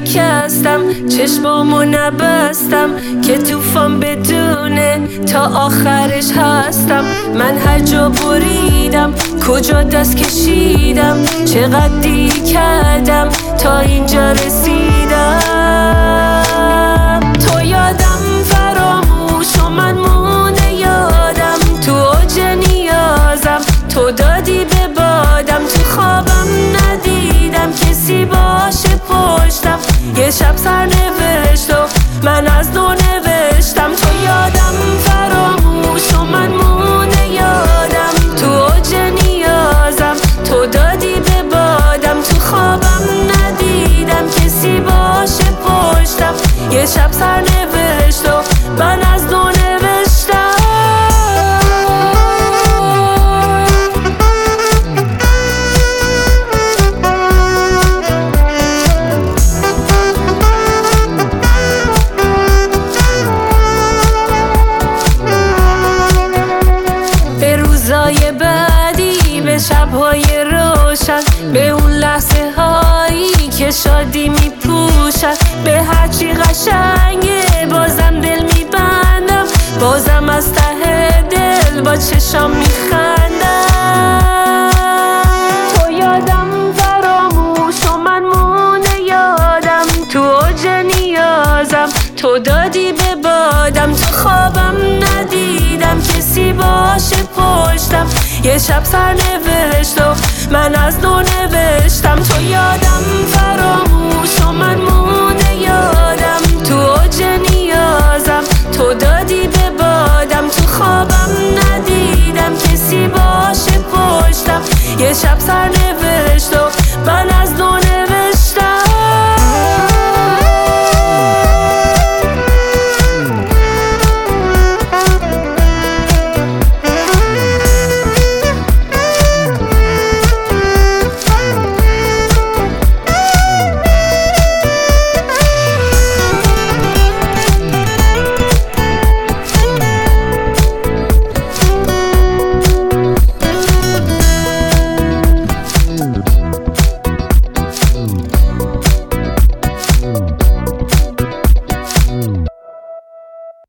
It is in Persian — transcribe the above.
شکستم، چشمامو نبستم که توفان بدونه تا آخرش هستم. من هر جا بریدم، کجا دست کشیدم، چقدر دیر کردم تا اینجا رسیدم. تو یادم فراموش و من مونه یادم، تو اوج نیازم تو دادی به بادم. تو خوابم ندیدم کسی باشه پشتم، یه شب سرنوشت و من از نو نوشتم. تو یادم فراموش و من مونه یادم، تو اوج نیازم تو دادی به بادم. تو خوابم ندیدم کسی باشه پشتم، یه شب سرنوشت و من از نو نوشتم. بعدی به شب‌های روشن، به اون لحظه هایی که شادی میپوشن، به هرچی قشنگه بازم دل میبندم، بازم از ته دل با چشام میخندم. تو یادم فراموش و من مونه یادم، تو اوج نیازم تو دادی به بادم. تو خوابم ندیدم کسی باشه پشتم، یه شب سرنوشت و من از نو نوشتم. تو یادم فراموش و من